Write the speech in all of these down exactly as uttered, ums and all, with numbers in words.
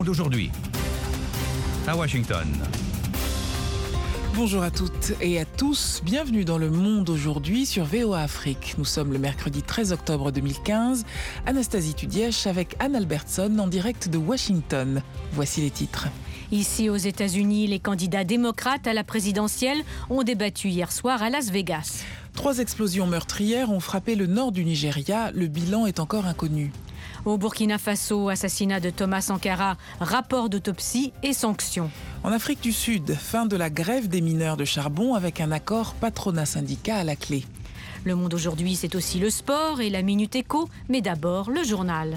D'aujourd'hui, à Washington. Bonjour à toutes et à tous, bienvenue dans Le Monde aujourd'hui sur V O A Afrique. Nous sommes le mercredi treize octobre deux mille quinze. Anastasie Tudièche avec Anne Albertson en direct de Washington. Voici les titres. Ici aux États-Unis, les candidats démocrates à la présidentielle ont débattu hier soir à Las Vegas. Trois explosions meurtrières ont frappé le nord du Nigeria. Le bilan est encore inconnu. Au Burkina Faso, assassinat de Thomas Sankara, rapport d'autopsie et sanctions. En Afrique du Sud, fin de la grève des mineurs de charbon avec un accord patronat-syndicat à la clé. Le Monde aujourd'hui, c'est aussi le sport et la Minute Éco, mais d'abord le journal.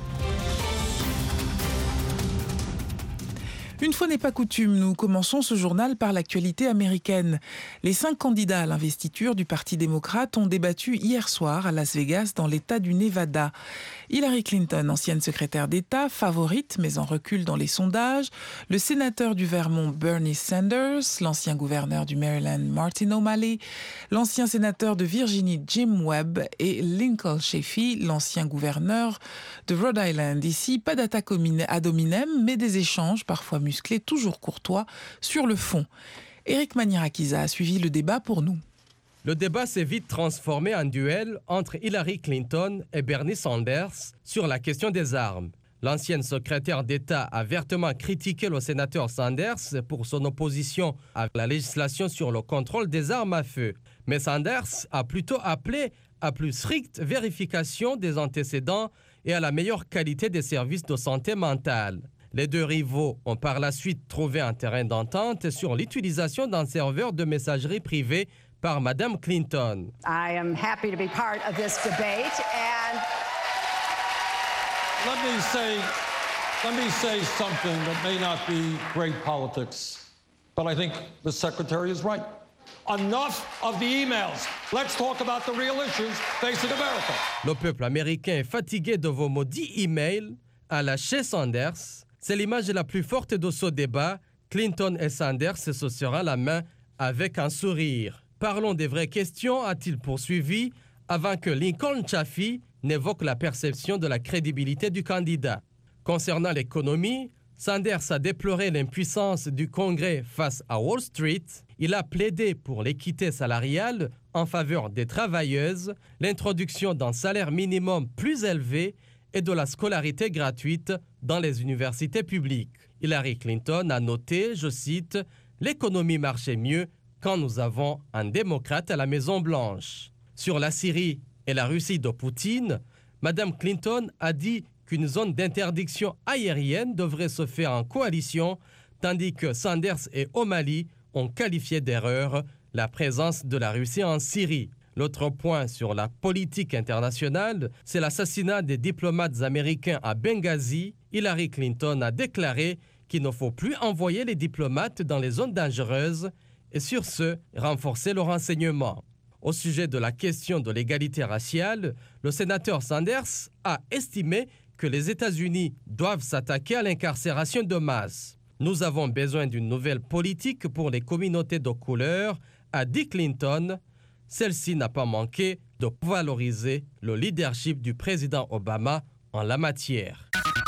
Une fois n'est pas coutume, nous commençons ce journal par l'actualité américaine. Les cinq candidats à l'investiture du Parti démocrate ont débattu hier soir à Las Vegas dans l'État du Nevada. Hillary Clinton, ancienne secrétaire d'État, favorite mais en recul dans les sondages. Le sénateur du Vermont Bernie Sanders, l'ancien gouverneur du Maryland Martin O'Malley, l'ancien sénateur de Virginie Jim Webb et Lincoln Chafee, l'ancien gouverneur de Rhode Island. Ici, pas d'attaque ad hominem, mais des échanges parfois musclés, toujours courtois, sur le fond. Éric Manierakiza a suivi le débat pour nous. Le débat s'est vite transformé en duel entre Hillary Clinton et Bernie Sanders sur la question des armes. L'ancienne secrétaire d'État a vertement critiqué le sénateur Sanders pour son opposition à la législation sur le contrôle des armes à feu. Mais Sanders a plutôt appelé à plus stricte vérification des antécédents et à la meilleure qualité des services de santé mentale. Les deux rivaux ont par la suite trouvé un terrain d'entente sur l'utilisation d'un serveur de messagerie privée par Madame Clinton. I am happy to be part of this debate and let me say let me say something that may not be great politics, but I think the secretary is right. Enough of the emails. Let's talk about the real issues facing America. Le peuple américain est fatigué de vos maudits emails à la chez Sanders. C'est l'image la plus forte de ce débat. Clinton et Sanders se serrant la main avec un sourire. Parlons des vraies questions, a-t-il poursuivi, avant que Lincoln Chafee n'évoque la perception de la crédibilité du candidat. Concernant l'économie, Sanders a déploré l'impuissance du Congrès face à Wall Street. Il a plaidé pour l'équité salariale en faveur des travailleuses, l'introduction d'un salaire minimum plus élevé et de la scolarité gratuite dans les universités publiques. Hillary Clinton a noté, je cite, « L'économie marchait mieux quand nous avons un démocrate à la Maison-Blanche ». Sur la Syrie et la Russie de Poutine, Mme Clinton a dit qu'une zone d'interdiction aérienne devrait se faire en coalition, tandis que Sanders et O'Malley ont qualifié d'erreur la présence de la Russie en Syrie. L'autre point sur la politique internationale, c'est l'assassinat des diplomates américains à Benghazi. Hillary Clinton a déclaré qu'il ne faut plus envoyer les diplomates dans les zones dangereuses et sur ce, renforcer le renseignement. Au sujet de la question de l'égalité raciale, le sénateur Sanders a estimé que les États-Unis doivent s'attaquer à l'incarcération de masse. Nous avons besoin d'une nouvelle politique pour les communautés de couleur, a dit Clinton. Celle-ci n'a pas manqué de valoriser le leadership du président Obama en la matière.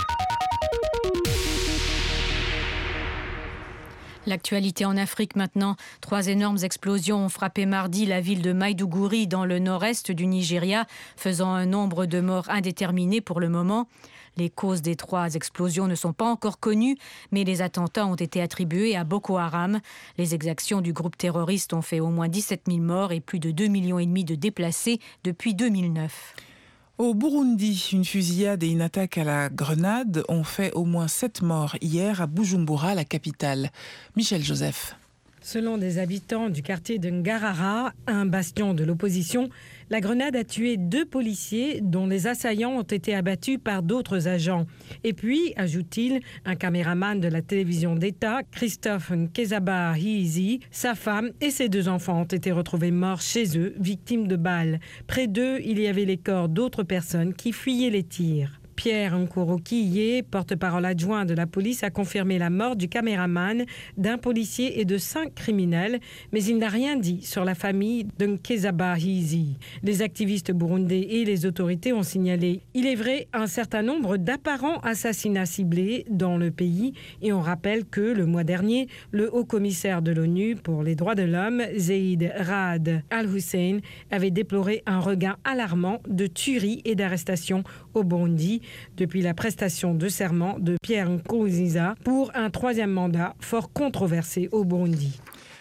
L'actualité en Afrique maintenant. Trois énormes explosions ont frappé mardi la ville de Maïdougouri dans le nord-est du Nigeria, faisant un nombre de morts indéterminé pour le moment. Les causes des trois explosions ne sont pas encore connues, mais les attentats ont été attribués à Boko Haram. Les exactions du groupe terroriste ont fait au moins dix-sept mille morts et plus de deux millions et demi de déplacés depuis deux mille neuf. Au Burundi, une fusillade et une attaque à la grenade ont fait au moins sept morts hier à Bujumbura, la capitale. Michel Joseph. Selon des habitants du quartier de Ngarara, un bastion de l'opposition, la grenade a tué deux policiers dont les assaillants ont été abattus par d'autres agents. Et puis, ajoute-t-il, un caméraman de la télévision d'État, Christophe Nkezaba Hiizi, sa femme et ses deux enfants ont été retrouvés morts chez eux, victimes de balles. Près d'eux, il y avait les corps d'autres personnes qui fuyaient les tirs. Pierre Nkouroukiye, porte-parole adjoint de la police, a confirmé la mort du caméraman, d'un policier et de cinq criminels, mais il n'a rien dit sur la famille de Nkezaba Hizi. Les activistes burundais et les autorités ont signalé, il est vrai, un certain nombre d'apparents assassinats ciblés dans le pays, et on rappelle que le mois dernier, le haut-commissaire de l'ONU pour les droits de l'homme, Zeid Ra'ad Al-Hussein, avait déploré un regain alarmant de tueries et d'arrestations au Burundi depuis la prestation de serment de Pierre Nkurunziza pour un troisième mandat fort controversé au Burundi.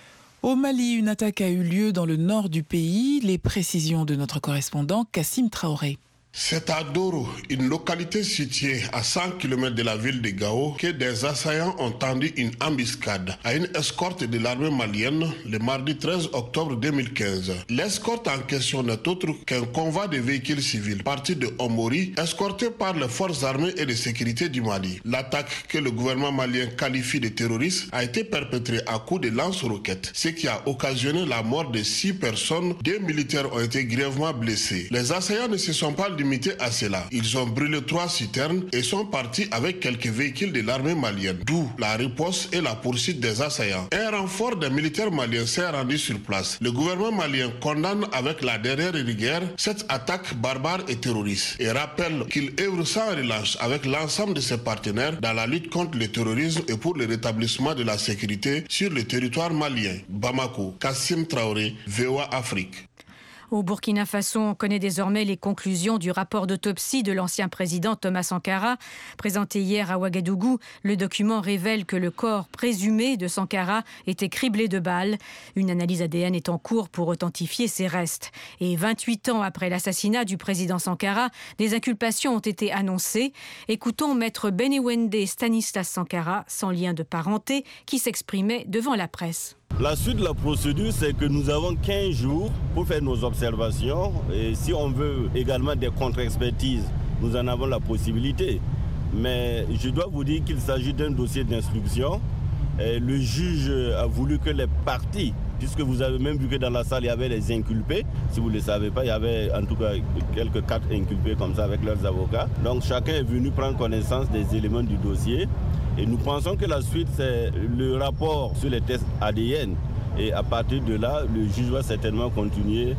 Au Mali, une attaque a eu lieu dans le nord du pays. Les précisions de notre correspondant Kassim Traoré. C'est à Doro, une localité située à cent kilomètres de la ville de Gao, que des assaillants ont tendu une embuscade à une escorte de l'armée malienne le mardi treize octobre deux mille quinze. L'escorte en question n'est autre qu'un convoi de véhicules civils parti de Omori, escorté par les forces armées et de sécurité du Mali. L'attaque que le gouvernement malien qualifie de terroriste a été perpétrée à coups de lance-roquettes, ce qui a occasionné la mort de six personnes. Deux militaires ont été grièvement blessés. Les assaillants ne se sont pas limité à cela. Ils ont brûlé trois citernes et sont partis avec quelques véhicules de l'armée malienne, d'où la riposte et la poursuite des assaillants. Un renfort des militaires maliens s'est rendu sur place. Le gouvernement malien condamne avec la dernière rigueur cette attaque barbare et terroriste et rappelle qu'il œuvre sans relâche avec l'ensemble de ses partenaires dans la lutte contre le terrorisme et pour le rétablissement de la sécurité sur le territoire malien. Bamako, Kassim Traoré, V O A Afrique. Au Burkina Faso, on connaît désormais les conclusions du rapport d'autopsie de l'ancien président Thomas Sankara. Présenté hier à Ouagadougou, le document révèle que le corps présumé de Sankara était criblé de balles. Une analyse A D N est en cours pour authentifier ses restes. Et vingt-huit ans après l'assassinat du président Sankara, des inculpations ont été annoncées. Écoutons maître Benewende Stanislas Sankara, sans lien de parenté, qui s'exprimait devant la presse. La suite de la procédure, c'est que nous avons quinze jours pour faire nos observations. Et si on veut également des contre-expertises, nous en avons la possibilité. Mais je dois vous dire qu'il s'agit d'un dossier d'instruction. Et le juge a voulu que les parties, puisque vous avez même vu que dans la salle, il y avait les inculpés. Si vous ne le savez pas, il y avait en tout cas quelques quatre inculpés comme ça avec leurs avocats. Donc chacun est venu prendre connaissance des éléments du dossier. Et nous pensons que la suite, c'est le rapport sur les tests A D N. Et à partir de là, le juge va certainement continuer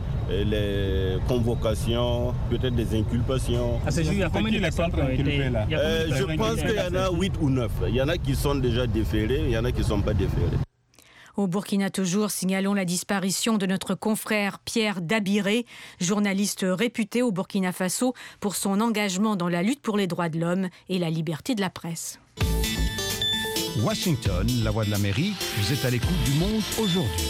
les convocations, peut-être des inculpations. À ce jour, il y a combien de personnes qui ont été inculpées là ? euh, Je pense qu'il y en a huit ou neuf. Il y en a qui sont déjà déférés, il y en a qui ne sont pas déférés. Au Burkina toujours, signalons la disparition de notre confrère Pierre Dabiré, journaliste réputé au Burkina Faso pour son engagement dans la lutte pour les droits de l'homme et la liberté de la presse. Washington, la voix de l'Amérique, vous êtes à l'écoute du monde aujourd'hui.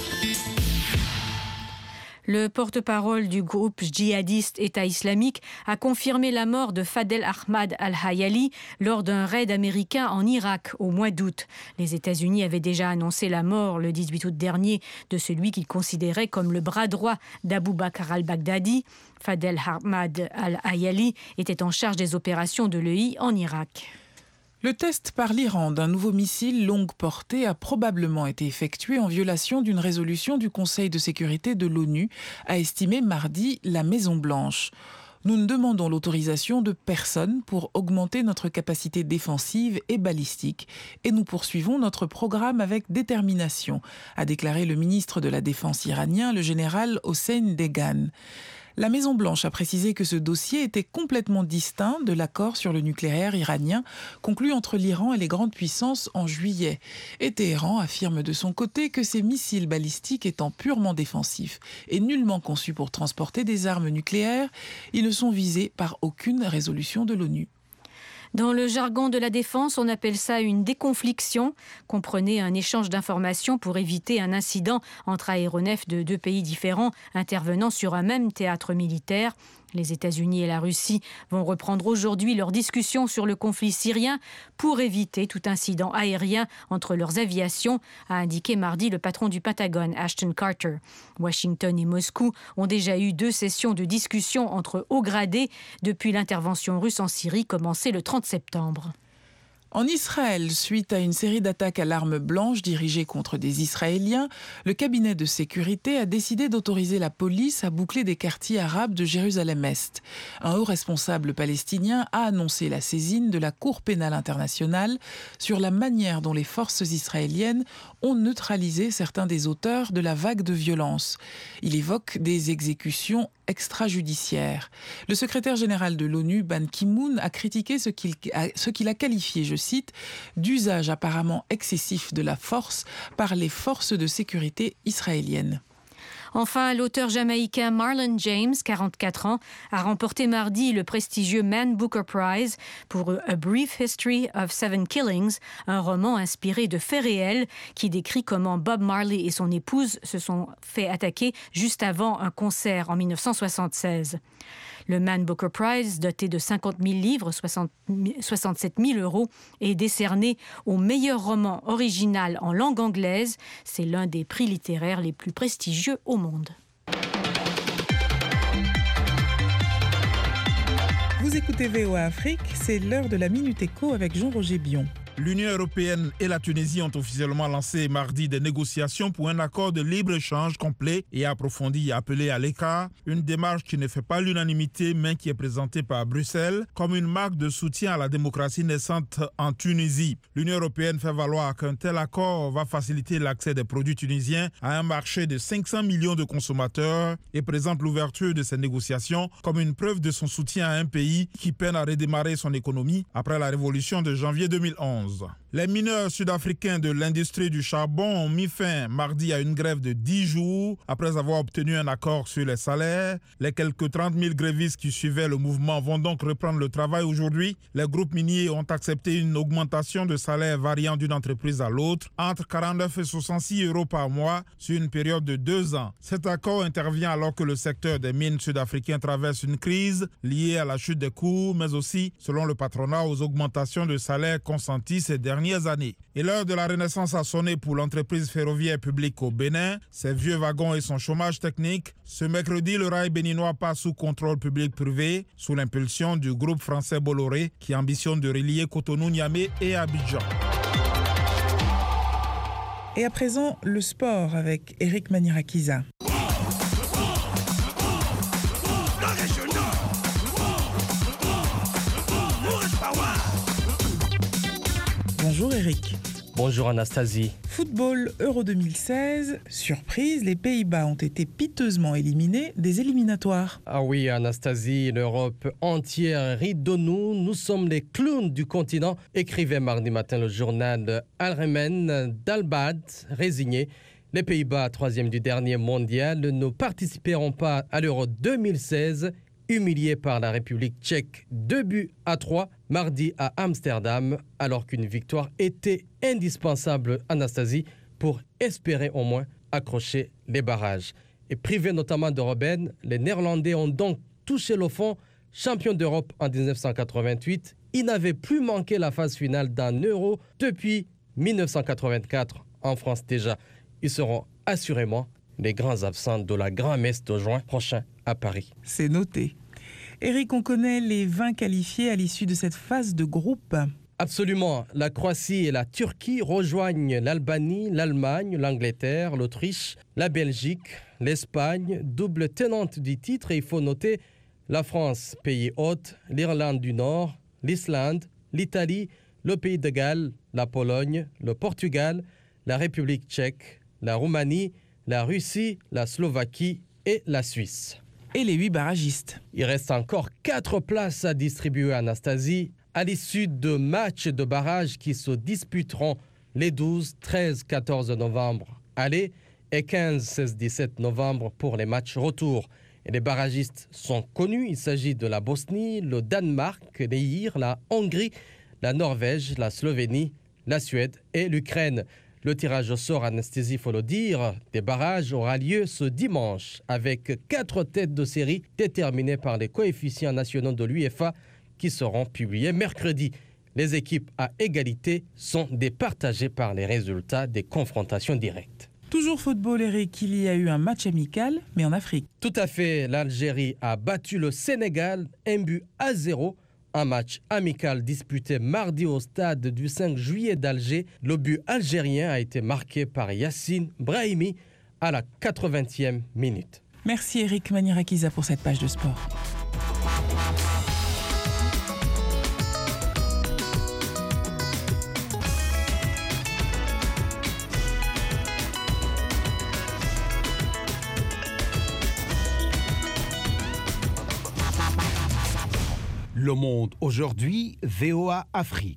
Le porte-parole du groupe djihadiste État islamique a confirmé la mort de Fadel Ahmad al-Hayali lors d'un raid américain en Irak au mois d'août. Les États-Unis avaient déjà annoncé la mort le dix-huit août dernier de celui qu'ils considéraient comme le bras droit d'Abu Bakr al-Baghdadi. Fadel Ahmad al-Hayali était en charge des opérations de l'E I en Irak. Le test par l'Iran d'un nouveau missile longue portée a probablement été effectué en violation d'une résolution du Conseil de sécurité de l'ONU, a estimé mardi la Maison-Blanche. Nous ne demandons l'autorisation de personne pour augmenter notre capacité défensive et balistique et nous poursuivons notre programme avec détermination, a déclaré le ministre de la Défense iranien, le général Hossein Deghan. La Maison-Blanche a précisé que ce dossier était complètement distinct de l'accord sur le nucléaire iranien conclu entre l'Iran et les grandes puissances en juillet. Et Téhéran affirme de son côté que ces missiles balistiques étant purement défensifs et nullement conçus pour transporter des armes nucléaires, ils ne sont visés par aucune résolution de l'ONU. Dans le jargon de la défense, on appelle ça une déconfliction. Comprenez un échange d'informations pour éviter un incident entre aéronefs de deux pays différents intervenant sur un même théâtre militaire. Les États-Unis et la Russie vont reprendre aujourd'hui leurs discussions sur le conflit syrien pour éviter tout incident aérien entre leurs aviations, a indiqué mardi le patron du Pentagone, Ashton Carter. Washington et Moscou ont déjà eu deux sessions de discussion entre hauts gradés depuis l'intervention russe en Syrie commencée le trente septembre. En Israël, suite à une série d'attaques à l'arme blanche dirigées contre des Israéliens, le cabinet de sécurité a décidé d'autoriser la police à boucler des quartiers arabes de Jérusalem-Est. Un haut responsable palestinien a annoncé la saisine de la Cour pénale internationale sur la manière dont les forces israéliennes ont neutralisé certains des auteurs de la vague de violence. Il évoque des exécutions extrajudiciaires. Le secrétaire général de l'ONU, Ban Ki-moon, a critiqué ce qu'il a, ce qu'il a qualifié, je cite, d'usage apparemment excessif de la force par les forces de sécurité israéliennes. Enfin, l'auteur jamaïcain Marlon James, quarante-quatre ans, a remporté mardi le prestigieux Man Booker Prize pour A Brief History of Seven Killings, un roman inspiré de faits réels qui décrit comment Bob Marley et son épouse se sont fait attaquer juste avant un concert en dix-neuf cent soixante-seize. Le Man Booker Prize, doté de cinquante mille livres, soixante-sept mille euros, est décerné au meilleur roman original en langue anglaise. C'est l'un des prix littéraires les plus prestigieux au monde. Vous écoutez V O A Afrique, c'est l'heure de la Minute Éco avec Jean-Roger Bion. L'Union européenne et la Tunisie ont officiellement lancé mardi des négociations pour un accord de libre-échange complet et approfondi appelé à l'écart, une démarche qui ne fait pas l'unanimité mais qui est présentée par Bruxelles comme une marque de soutien à la démocratie naissante en Tunisie. L'Union européenne fait valoir qu'un tel accord va faciliter l'accès des produits tunisiens à un marché de cinq cents millions de consommateurs et présente l'ouverture de ces négociations comme une preuve de son soutien à un pays qui peine à redémarrer son économie après la révolution de janvier deux mille onze. Les mineurs sud-africains de l'industrie du charbon ont mis fin mardi à une grève de dix jours après avoir obtenu un accord sur les salaires. Les quelques trente mille grévistes qui suivaient le mouvement vont donc reprendre le travail aujourd'hui. Les groupes miniers ont accepté une augmentation de salaire variant d'une entreprise à l'autre entre quarante-neuf et soixante-six euros par mois sur une période de deux ans. Cet accord intervient alors que le secteur des mines sud-africains traverse une crise liée à la chute des cours, mais aussi, selon le patronat, aux augmentations de salaire consenties ces dernières années. Et l'heure de la renaissance a sonné pour l'entreprise ferroviaire publique au Bénin, ses vieux wagons et son chômage technique. Ce mercredi, le rail béninois passe sous contrôle public-privé, sous l'impulsion du groupe français Bolloré, qui ambitionne de relier Cotonou, Niamey et Abidjan. Et à présent, le sport avec Eric Manirakiza. Bonjour Eric. Bonjour Anastasie. Football Euro deux mille seize, surprise, les Pays-Bas ont été piteusement éliminés des éliminatoires. Ah oui Anastasie, l'Europe entière rit de nous, nous sommes les clowns du continent, écrivait mardi matin le journal Algemeen Dagblad, résigné. Les Pays-Bas, troisième du dernier mondial, ne participeront pas à l'Euro deux mille seize, humiliés par la République tchèque deux buts à trois mardi à Amsterdam, alors qu'une victoire était indispensable, Anastasie, pour espérer au moins accrocher les barrages. Et privés notamment de Robben, les Néerlandais ont donc touché le fond. Champions d'Europe en dix-neuf cent quatre-vingt-huit, ils n'avaient plus manqué la phase finale d'un Euro depuis dix-neuf cent quatre-vingt-quatre en France déjà. Ils seront assurément les grands absents de la grand-messe de juin prochain à Paris. C'est noté. Eric, on connaît les vingt qualifiés à l'issue de cette phase de groupe. Absolument. La Croatie et la Turquie rejoignent l'Albanie, l'Allemagne, l'Angleterre, l'Autriche, la Belgique, l'Espagne, double tenante du titre. Et il faut noter la France, pays hôte, l'Irlande du Nord, l'Islande, l'Italie, le Pays de Galles, la Pologne, le Portugal, la République tchèque, la Roumanie, la Russie, la Slovaquie et la Suisse. Et les huit barragistes. Il reste encore quatre places à distribuer à Anastasie à l'issue de matchs de barrage qui se disputeront les douze, treize, quatorze novembre aller et quinze, seize, dix-sept novembre pour les matchs retour. Et les barragistes sont connus, il s'agit de la Bosnie, le Danemark, l'Éire, la Hongrie, la Norvège, la Slovénie, la Suède et l'Ukraine. Le tirage au sort, Anastasie, il faut le dire, des barrages aura lieu ce dimanche avec quatre têtes de série déterminées par les coefficients nationaux de l'UEFA qui seront publiés mercredi. Les équipes à égalité sont départagées par les résultats des confrontations directes. Toujours football, Eric, il y a eu un match amical, mais en Afrique. Tout à fait, l'Algérie a battu le Sénégal un but à zéro Un match amical disputé mardi au stade du cinq juillet d'Alger. Le but algérien a été marqué par Yassine Brahimi à la quatre-vingtième minute. Merci Eric Manirakiza pour cette page de sport. Le Monde aujourd'hui, V O A Afrique.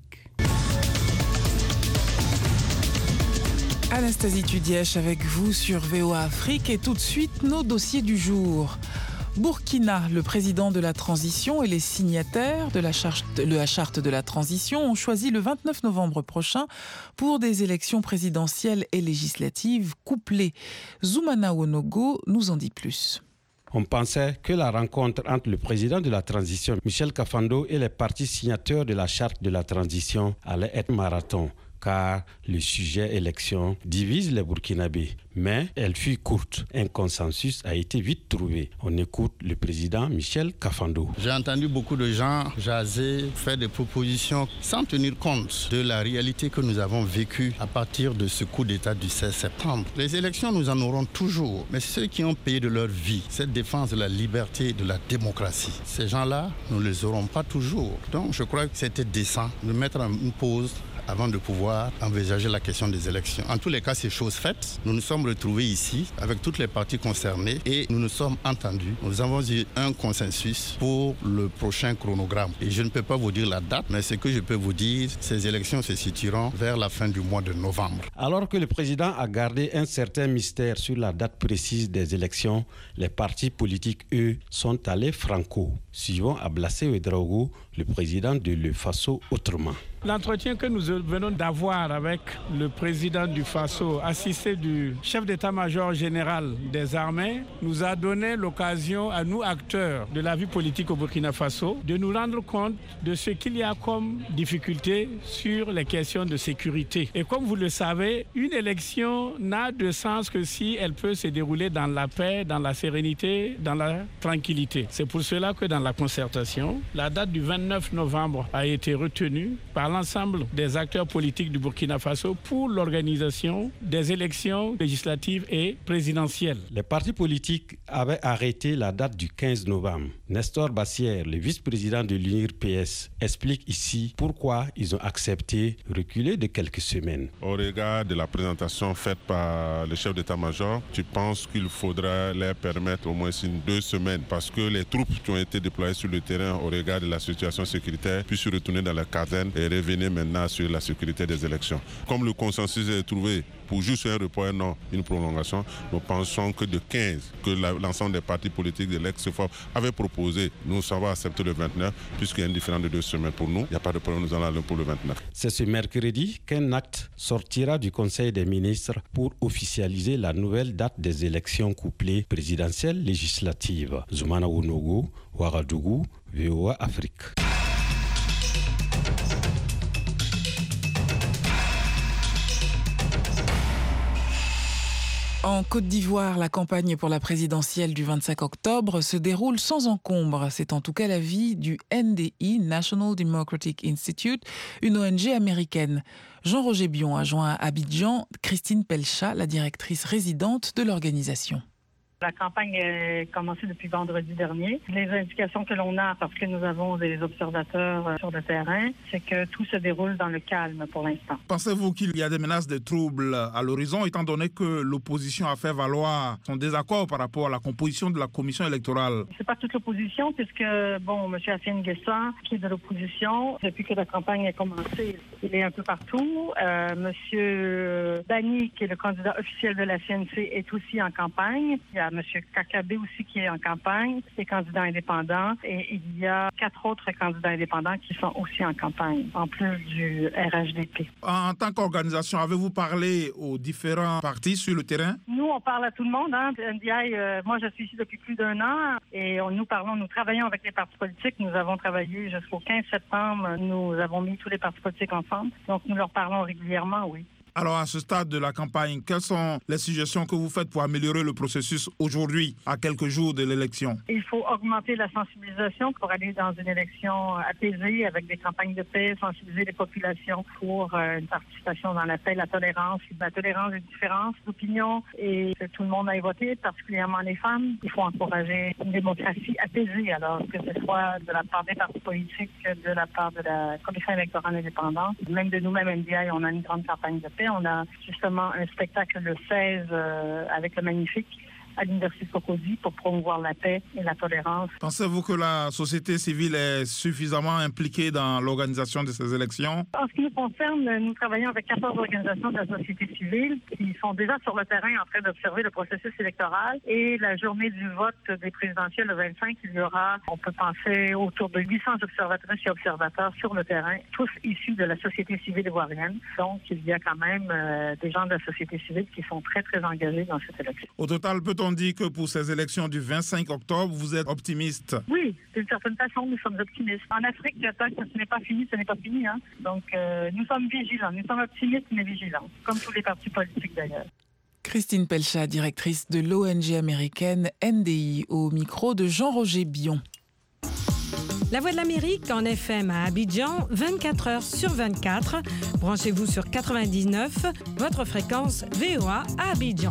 Anastasie Tudièche avec vous sur V O A Afrique et tout de suite nos dossiers du jour. Burkina, le président de la transition et les signataires de la charte, la charte de la transition ont choisi le vingt-neuf novembre prochain pour des élections présidentielles et législatives couplées. Zoumana Wonogo nous en dit plus. On pensait que la rencontre entre le président de la transition, Michel Kafando, et les partis signataires de la charte de la transition allait être marathon, car le sujet élection divise les Burkinabés. Mais elle fut courte. Un consensus a été vite trouvé. On écoute le président Michel Kafando. J'ai entendu beaucoup de gens jaser, faire des propositions sans tenir compte de la réalité que nous avons vécue à partir de ce coup d'État du seize septembre. Les élections, nous en aurons toujours. Mais ceux qui ont payé de leur vie cette défense de la liberté et de la démocratie, ces gens-là, nous ne les aurons pas toujours. Donc je crois que c'était décent de mettre une pause avant de pouvoir envisager la question des élections. En tous les cas, c'est chose faite. Nous nous sommes retrouvés ici avec toutes les parties concernées et nous nous sommes entendus. Nous avons eu un consensus pour le prochain chronogramme. Et je ne peux pas vous dire la date, mais ce que je peux vous dire, ces élections se situeront vers la fin du mois de novembre. Alors que le président a gardé un certain mystère sur la date précise des élections, les partis politiques, eux, sont allés franco. Suivant Ablassé Ouedraogo, le président de le Faso, autrement. L'entretien que nous venons d'avoir avec le président du Faso, assisté du chef d'état-major général des armées, nous a donné l'occasion à nous, acteurs de la vie politique au Burkina Faso, de nous rendre compte de ce qu'il y a comme difficulté sur les questions de sécurité. Et comme vous le savez, une élection n'a de sens que si elle peut se dérouler dans la paix, dans la sérénité, dans la tranquillité. C'est pour cela que dans la concertation, la date du vingt-neuf novembre a été retenue par l'ensemble des acteurs politiques du Burkina Faso pour l'organisation des élections législatives et présidentielles. Les partis politiques avaient arrêté la date du quinze novembre. Nestor Bassière, le vice-président de l'U N I R P S, explique ici pourquoi ils ont accepté reculer de quelques semaines. Au regard de la présentation faite par le chef d'état-major, tu penses qu'il faudra leur permettre au moins une deux semaines parce que les troupes qui ont été déployées sur le terrain au regard de la situation sécuritaire puissent retourner dans la caserne et revenir maintenant sur la sécurité des élections. Comme le consensus est trouvé pour juste un report et non une prolongation, nous pensons que de quinze, que la, l'ensemble des partis politiques de l'ex-F O F avaient proposé, nous avons accepté le vingt-neuf, puisqu'il y a une différence de deux semaines pour nous. Il n'y a pas de problème, nous allons aller pour le vingt-neuf. C'est ce mercredi qu'un acte sortira du Conseil des ministres pour officialiser la nouvelle date des élections couplées présidentielles législatives. Zoumana Wonogo, Ouagadougou, V O A Afrique. En Côte d'Ivoire, la campagne pour la présidentielle du vingt-cinq octobre se déroule sans encombre. C'est en tout cas l'avis du N D I, National Democratic Institute, une O N G américaine. Jean-Roger Bion a joint à Abidjan Christine Pelcha, la directrice résidente de l'organisation. La campagne a commencé depuis vendredi dernier. Les indications que l'on a, parce que nous avons des observateurs sur le terrain, c'est que tout se déroule dans le calme pour l'instant. Pensez-vous qu'il y a des menaces de troubles à l'horizon, étant donné que l'opposition a fait valoir son désaccord par rapport à la composition de la commission électorale? C'est pas toute l'opposition, puisque, bon, M. Hassine Guessa, qui est de l'opposition, depuis que la campagne a commencé, il est un peu partout. Euh, M. Bani, qui est le candidat officiel de la C N C, est aussi en campagne. Il y a M. Kakabé aussi qui est en campagne, qui est candidat indépendant. Et il y a quatre autres candidats indépendants qui sont aussi en campagne, en plus du R H D P. En tant qu'organisation, avez-vous parlé aux différents partis sur le terrain? Nous, on parle à tout le monde. Hein. N D I, euh, moi, je suis ici depuis plus d'un an et on, nous parlons, nous travaillons avec les partis politiques. Nous avons travaillé jusqu'au quinze septembre. Nous avons mis tous les partis politiques ensemble. Donc, nous leur parlons régulièrement, oui. Alors, à ce stade de la campagne, quelles sont les suggestions que vous faites pour améliorer le processus aujourd'hui, à quelques jours de l'élection? Il faut augmenter la sensibilisation pour aller dans une élection apaisée avec des campagnes de paix, sensibiliser les populations pour euh, une participation dans la paix, la tolérance, la tolérance des différences d'opinion et que tout le monde aille voter, particulièrement les femmes. Il faut encourager une démocratie apaisée, alors que ce soit de la part des partis politiques, de la part de la Commission électorale indépendante, même de nous-mêmes, M D I, on a une grande campagne de paix. On a justement un spectacle le seize euh, avec le Magnifique à l'Université de Cocody pour promouvoir la paix et la tolérance. Pensez-vous que la société civile est suffisamment impliquée dans l'organisation de ces élections? En ce qui nous concerne, nous travaillons avec quatorze organisations de la société civile qui sont déjà sur le terrain en train d'observer le processus électoral. Et la journée du vote des présidentielles, le vingt-cinq, il y aura, on peut penser, autour de huit cents observatrices et observateurs sur le terrain, tous issus de la société civile ivoirienne. Donc, il y a quand même euh, des gens de la société civile qui sont très, très engagés dans cette élection. Au total, peut-on dire que pour ces élections du vingt-cinq octobre, vous êtes optimiste? Oui, d'une certaine façon, nous sommes optimistes. En Afrique, tant que ce n'est pas fini, ce n'est pas fini. Hein? Donc, euh, nous sommes vigilants. Nous sommes optimistes, mais vigilants, comme tous les partis politiques d'ailleurs. Christine Pelcha, directrice de l'O N G américaine N D I, au micro de Jean-Roger Bion. La Voix de l'Amérique en F M à Abidjan, vingt-quatre heures sur vingt-quatre. Branchez-vous sur quatre-vingt-dix-neuf, votre fréquence V O A à Abidjan.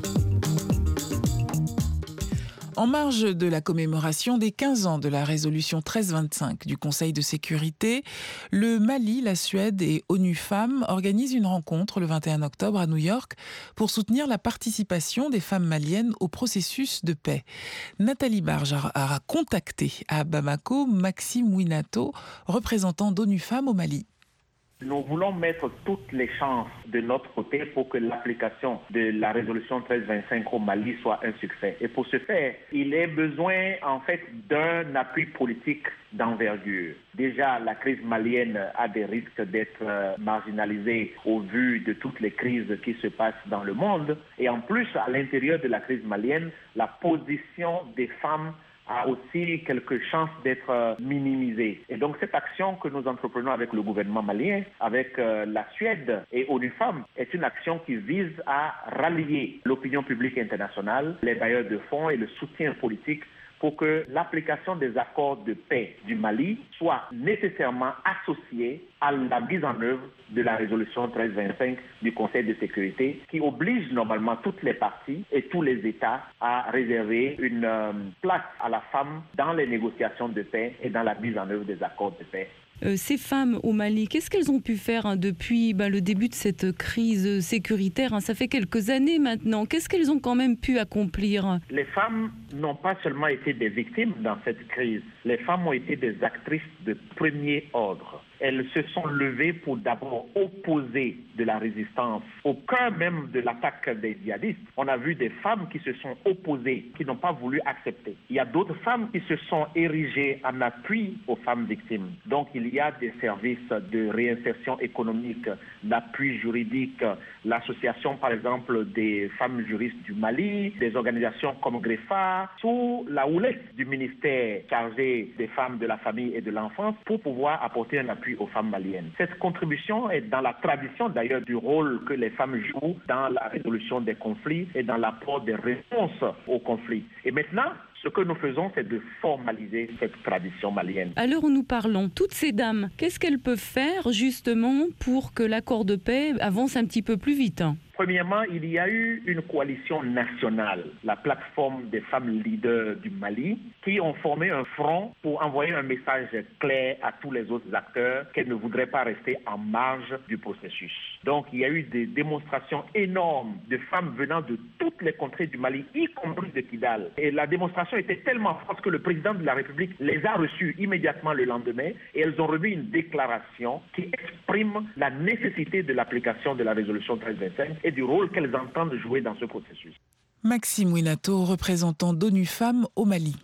En marge de la commémoration des quinze ans de la résolution treize vingt-cinq du Conseil de sécurité, le Mali, la Suède et ONU Femmes organisent une rencontre le vingt et un octobre à New York pour soutenir la participation des femmes maliennes au processus de paix. Nathalie Barge a contacté à Bamako Maxime Winato, représentant d'ONU Femmes au Mali. Nous voulons mettre toutes les chances de notre côté pour que l'application de la résolution treize vingt-cinq au Mali soit un succès. Et pour ce faire, il est besoin en fait d'un appui politique d'envergure. Déjà, la crise malienne a des risques d'être marginalisée au vu de toutes les crises qui se passent dans le monde. Et en plus, à l'intérieur de la crise malienne, la position des femmes a aussi quelques chances d'être minimisée. Et donc cette action que nous entreprenons avec le gouvernement malien, avec euh, la Suède et ONU Femmes, est une action qui vise à rallier l'opinion publique internationale, les bailleurs de fonds et le soutien politique pour que l'application des accords de paix du Mali soit nécessairement associée à la mise en œuvre de la résolution treize vingt-cinq du Conseil de sécurité qui oblige normalement toutes les parties et tous les États à réserver une euh, place à la femme dans les négociations de paix et dans la mise en œuvre des accords de paix. Euh, ces femmes au Mali, qu'est-ce qu'elles ont pu faire hein, depuis ben, le début de cette crise sécuritaire hein, ça fait quelques années maintenant. Qu'est-ce qu'elles ont quand même pu accomplir? Les femmes n'ont pas seulement été des victimes dans cette crise. Les femmes ont été des actrices de premier ordre. Elles se sont levées pour d'abord opposer de la résistance au cœur même de l'attaque des djihadistes. On a vu des femmes qui se sont opposées, qui n'ont pas voulu accepter. Il y a d'autres femmes qui se sont érigées en appui aux femmes victimes. Donc il y a des services de réinsertion économique, d'appui juridique, l'association par exemple des femmes juristes du Mali, des organisations comme Greffa, sous la houlette du ministère chargé des femmes, de la famille et de l'enfance pour pouvoir apporter un appui aux femmes maliennes. Cette contribution est dans la tradition d'ailleurs du rôle que les femmes jouent dans la résolution des conflits et dans l'apport des réponses aux conflits. Et maintenant, ce que nous faisons, c'est de formaliser cette tradition malienne. À l'heure où nous parlons, toutes ces dames, qu'est-ce qu'elles peuvent faire justement pour que l'accord de paix avance un petit peu plus vite? Premièrement, il y a eu une coalition nationale, la plateforme des femmes leaders du Mali, qui ont formé un front pour envoyer un message clair à tous les autres acteurs qu'elles ne voudraient pas rester en marge du processus. Donc, il y a eu des démonstrations énormes de femmes venant de toutes les contrées du Mali, y compris de Kidal. Et la démonstration était tellement forte que le président de la République les a reçues immédiatement le lendemain et elles ont remis une déclaration qui exprime la nécessité de l'application de la résolution treize vingt-cinq et du rôle qu'elles entendent jouer dans ce processus. Maxime Winato, représentant d'ONU Femmes au Mali.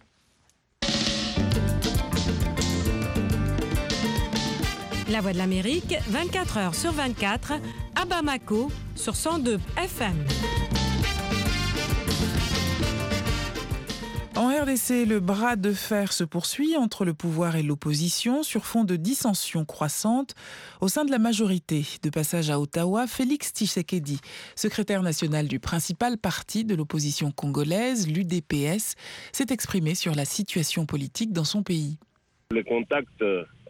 La Voix de l'Amérique, vingt-quatre heures sur vingt-quatre, à Bamako, sur cent deux F M. En R D C, le bras de fer se poursuit entre le pouvoir et l'opposition sur fond de dissensions croissantes au sein de la majorité. De passage à Ottawa, Félix Tshisekedi, secrétaire national du principal parti de l'opposition congolaise, l'U D P S, s'est exprimé sur la situation politique dans son pays. Les contacts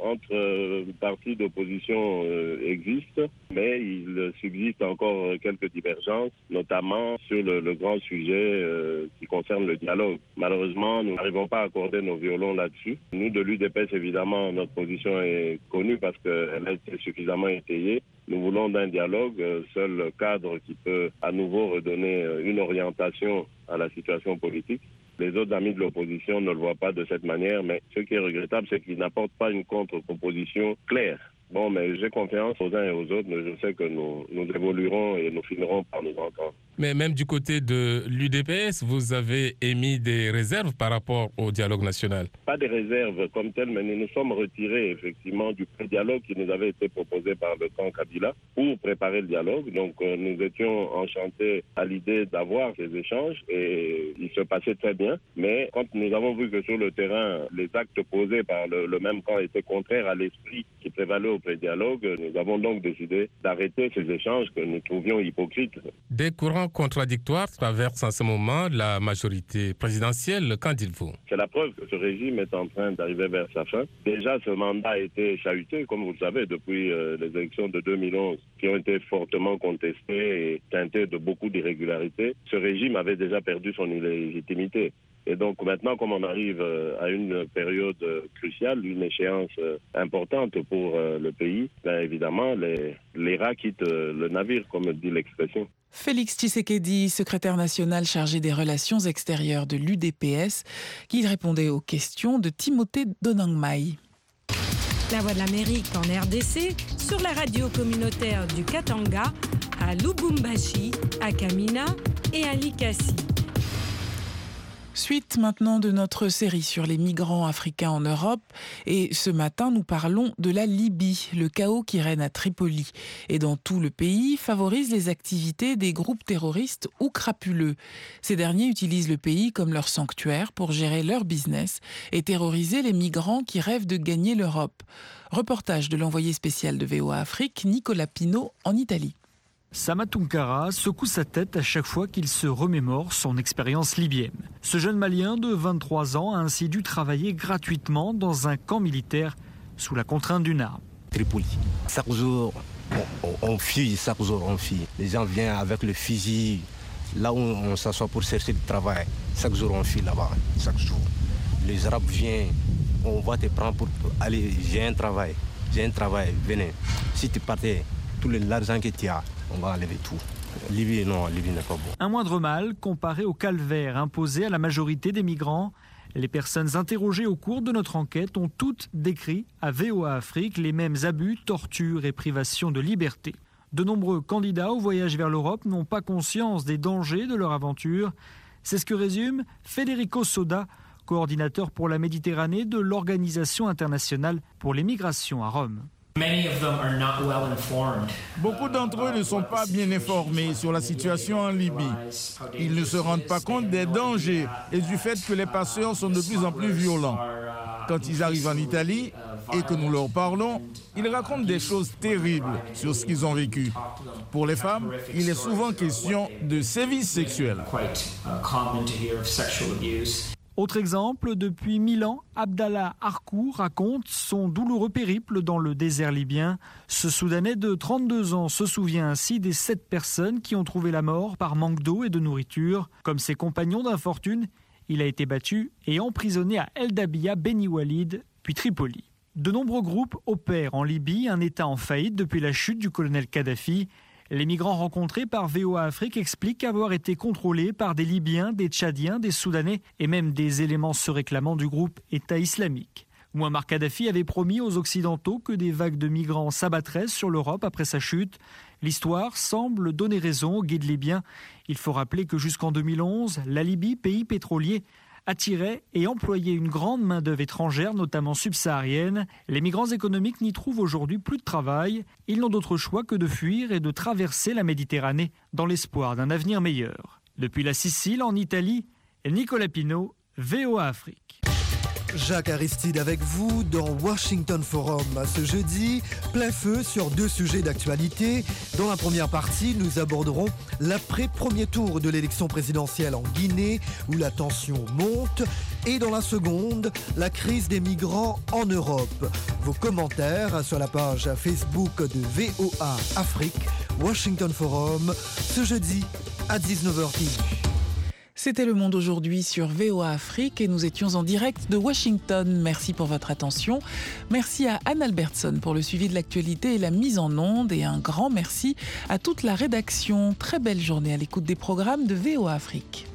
entre partis d'opposition euh, existent, mais il subsiste encore quelques divergences, notamment sur le, le grand sujet euh, qui concerne le dialogue. Malheureusement, nous n'arrivons pas à accorder nos violons là-dessus. Nous, de l'U D P S, évidemment, notre position est connue parce qu'elle a été suffisamment étayée. Nous voulons d'un dialogue, seul le cadre qui peut à nouveau redonner une orientation à la situation politique. Les autres amis de l'opposition ne le voient pas de cette manière, mais ce qui est regrettable, c'est qu'ils n'apportent pas une contre-proposition claire. Bon, mais j'ai confiance aux uns et aux autres, mais je sais que nous, nous évoluerons et nous finirons par nous entendre. Mais même du côté de l'U D P S, vous avez émis des réserves par rapport au dialogue national? Pas des réserves comme telles, mais nous nous sommes retirés effectivement du pré-dialogue qui nous avait été proposé par le camp Kabila pour préparer le dialogue. Donc euh, nous étions enchantés à l'idée d'avoir ces échanges et il se passait très bien. Mais quand nous avons vu que sur le terrain, les actes posés par le, le même camp étaient contraires à l'esprit qui prévalait au pré-dialogue, nous avons donc décidé d'arrêter ces échanges que nous trouvions hypocrites. Des courants contradictoires traversent en ce moment la majorité présidentielle. Qu'en dites-vous? C'est la preuve que ce régime est en train d'arriver vers sa fin. Déjà, ce mandat a été chahuté, comme vous le savez, depuis euh, les élections de deux mille onze, qui ont été fortement contestées et teintées de beaucoup d'irrégularités. Ce régime avait déjà perdu son légitimité. Et donc maintenant, comme on arrive à une période cruciale, une échéance importante pour le pays, bien évidemment, les, les rats quittent le navire, comme dit l'expression. Félix Tshisekedi, secrétaire national chargé des relations extérieures de l'U D P S, qui répondait aux questions de Timothée Donangmai. La Voix de l'Amérique en R D C, sur la radio communautaire du Katanga, à Lubumbashi, à Kamina et à Likasi. Suite maintenant de notre série sur les migrants africains en Europe. Et ce matin, nous parlons de la Libye. Le chaos qui règne à Tripoli et dans tout le pays favorise les activités des groupes terroristes ou crapuleux. Ces derniers utilisent le pays comme leur sanctuaire pour gérer leur business et terroriser les migrants qui rêvent de gagner l'Europe. Reportage de l'envoyé spécial de V O A Afrique, Nicolas Pinault, en Italie. Sama Tunkara secoue sa tête à chaque fois qu'il se remémore son expérience libyenne. Ce jeune Malien de vingt-trois ans a ainsi dû travailler gratuitement dans un camp militaire sous la contrainte d'une arme. Tripoli. Chaque jour, on, on fuit, chaque jour on fuit. Les gens viennent avec le fusil, là où on s'assoit pour chercher du travail. Chaque jour on fuit là-bas, chaque jour. Les Arabes viennent, on va te prendre pour aller, j'ai un travail, j'ai un travail, venez. Si tu partais, tout l'argent que tu as, on va enlever tout. Libye, non, Libye n'est pas bon. Un moindre mal comparé au calvaire imposé à la majorité des migrants. Les personnes interrogées au cours de notre enquête ont toutes décrit à V O A Afrique les mêmes abus, tortures et privations de liberté. De nombreux candidats au voyage vers l'Europe n'ont pas conscience des dangers de leur aventure. C'est ce que résume Federico Soda, coordinateur pour la Méditerranée de l'Organisation internationale pour les migrations à Rome. Beaucoup d'entre eux ne sont pas bien informés sur la situation en Libye. Ils ne se rendent pas compte des dangers et du fait que les passeurs sont de plus en plus violents. Quand ils arrivent en Italie et que nous leur parlons, ils racontent des choses terribles sur ce qu'ils ont vécu. Pour les femmes, il est souvent question de sévices sexuels. Autre exemple, depuis mille ans, Abdallah Arkou raconte son douloureux périple dans le désert libyen. Ce Soudanais de trente-deux ans se souvient ainsi des sept personnes qui ont trouvé la mort par manque d'eau et de nourriture. Comme ses compagnons d'infortune, il a été battu et emprisonné à El Dabia, Beni Walid, puis Tripoli. De nombreux groupes opèrent en Libye, un État en faillite depuis la chute du colonel Kadhafi. Les migrants rencontrés par V O A Afrique expliquent avoir été contrôlés par des Libyens, des Tchadiens, des Soudanais et même des éléments se réclamant du groupe État islamique. Mouammar Kadhafi avait promis aux Occidentaux que des vagues de migrants s'abattraient sur l'Europe après sa chute. L'histoire semble donner raison aux guides libyens. Il faut rappeler que jusqu'en deux mille onze, la Libye, pays pétrolier, attirait et employait une grande main-d'œuvre étrangère, notamment subsaharienne. Les migrants économiques n'y trouvent aujourd'hui plus de travail. Ils n'ont d'autre choix que de fuir et de traverser la Méditerranée dans l'espoir d'un avenir meilleur. Depuis la Sicile, en Italie, Nicolas Pinault, V O A Afrique. Jacques Aristide avec vous dans Washington Forum. Ce jeudi, plein feu sur deux sujets d'actualité. Dans la première partie, nous aborderons l'après-premier tour de l'élection présidentielle en Guinée où la tension monte. Et dans la seconde, la crise des migrants en Europe. Vos commentaires sur la page Facebook de V O A Afrique, Washington Forum, ce jeudi à dix-neuf heures T V. C'était Le Monde aujourd'hui sur V O A Afrique et nous étions en direct de Washington. Merci pour votre attention. Merci à Anne Albertson pour le suivi de l'actualité et la mise en onde. Et un grand merci à toute la rédaction. Très belle journée à l'écoute des programmes de V O A Afrique.